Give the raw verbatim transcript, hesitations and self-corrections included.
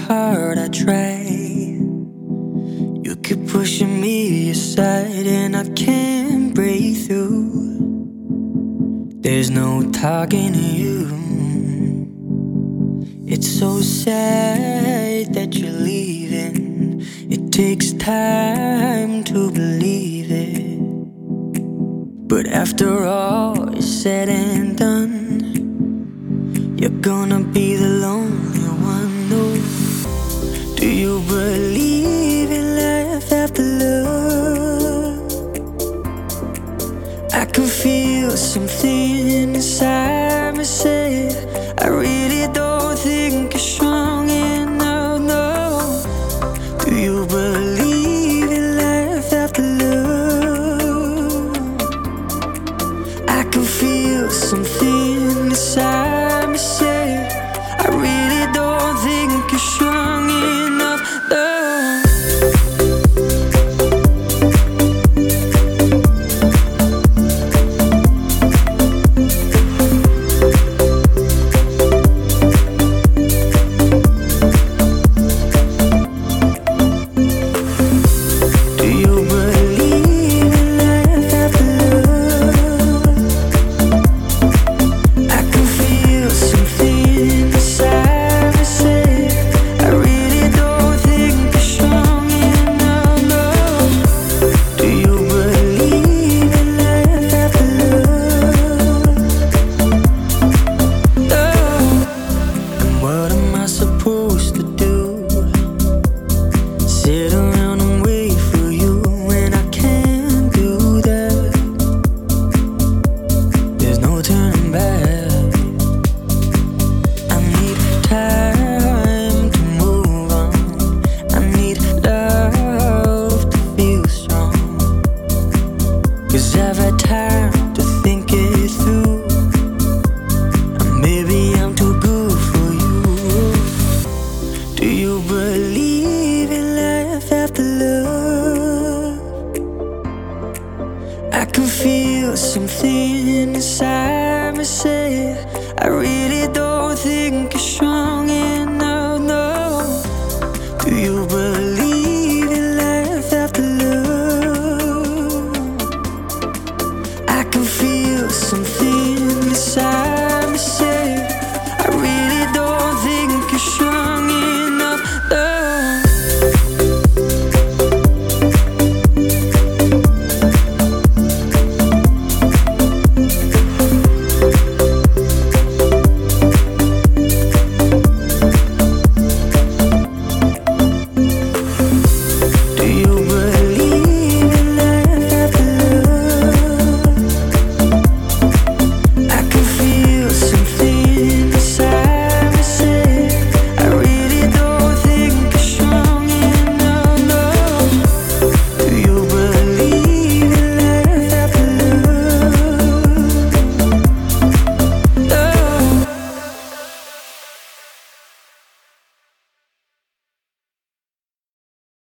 hard I try. You keep pushing me aside and I can't break through. There's no talking to you. It's so sad that you're leaving. It takes time to believe it, but after all is said and done, you're gonna be the lonely one. No. Do you believe in life after love? I can feel something inside me say I really don't think you're strong enough. No. Do you believe in life after love? I can feel something inside me say I really don't think you're strong enough. No. Cause I've had time to think it through, and maybe I'm too good for you. Do you believe in life after love? I can feel something inside me say I really don't think you're strong enough.